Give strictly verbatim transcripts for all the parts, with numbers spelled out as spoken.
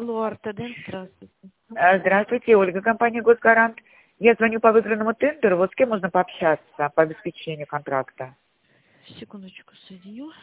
Алло, Артаден, здравствуйте. Э, Здравствуйте, Ольга, компания «Госгарант». Я звоню по выигранному тендеру. Вот с кем можно пообщаться по обеспечению контракта? Секундочку, соединю.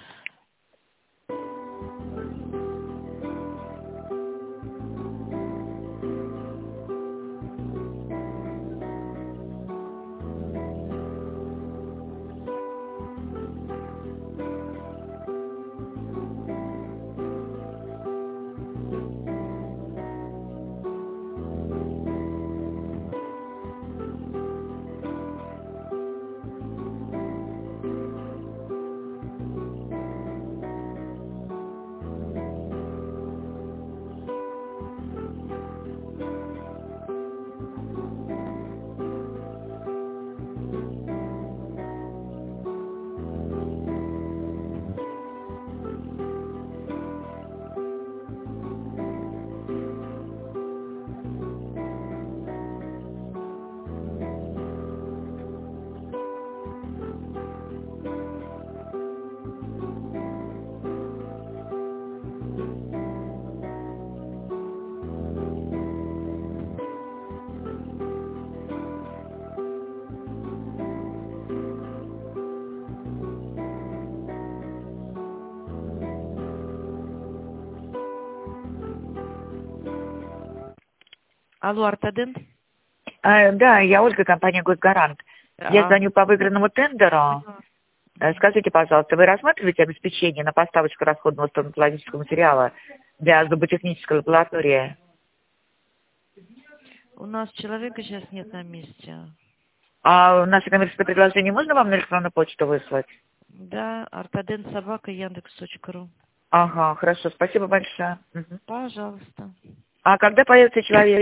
Алло, Артаден. Э, да, я Ольга, компания «Госгарант». Я А, звоню по выигранному тендеру. Э, Скажите, пожалуйста, вы рассматриваете обеспечение на поставочку расходного стоматологического материала для зуботехнической лаборатории? У нас человека сейчас нет на месте. А наше коммерческое предложение можно вам на электронную почту выслать? Да, Артаден собака яндекс точка ру. Ага, хорошо, спасибо большое. Мгм. Пожалуйста. А когда появится человек?